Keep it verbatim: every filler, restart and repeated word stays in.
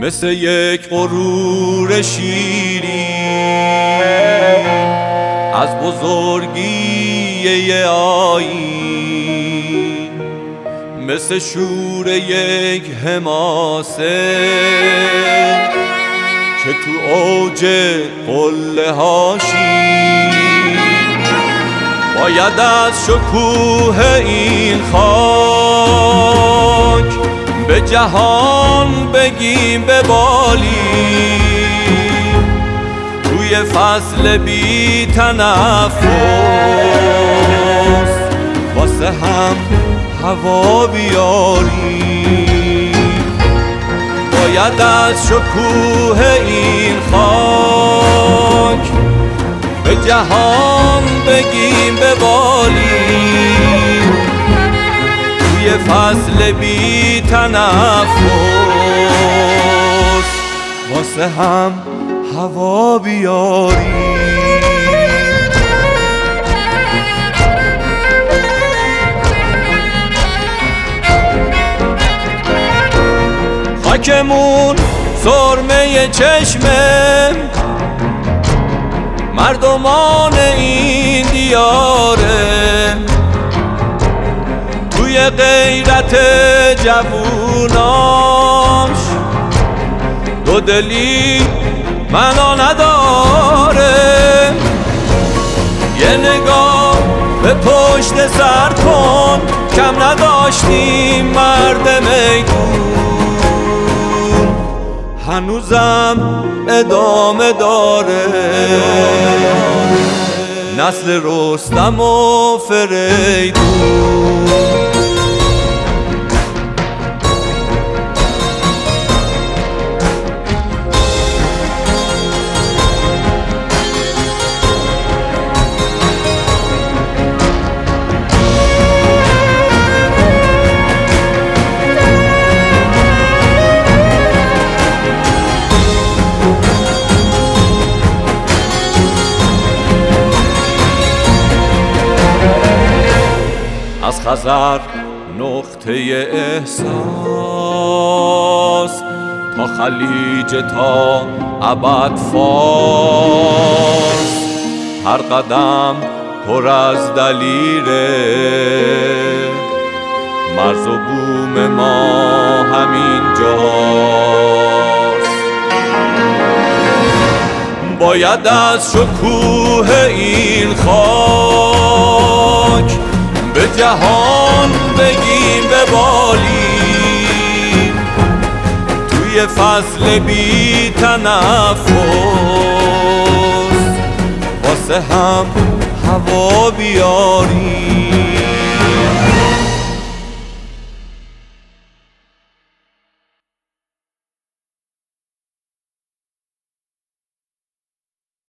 مثل یک غرور شیری از بزرگی آیین، مثل شور یک حماسه که تو اوج قله هاشی. باید از شکوه این خاک به جهان بگیم ببالی، توی فصل بی تنفس واسه هم هوا بیاری. باید از شکوه این خاک به جهان بگیم ببالی، توی فصل بی تنفس واسه هم هوا بیاری. خاکمون سرمه چشمه مردمان این دیاره، توی غیرت جووناش دو دلی معنا نداره. یه نگاه به پشت سر کن، کم نداشتیم مرد میدون، هنوزم ادامه داره. نسل رستم و فریدون. از خزر نقطه احساس تا خلیج تا ابد فارس، هر قدم پر از دلیره، مرز و بوم ما همین جاست. باید از شکوه این خاک به جهان بگیم ببالیم، توی فصل بی تنفس واسه هم هوا بیاریم.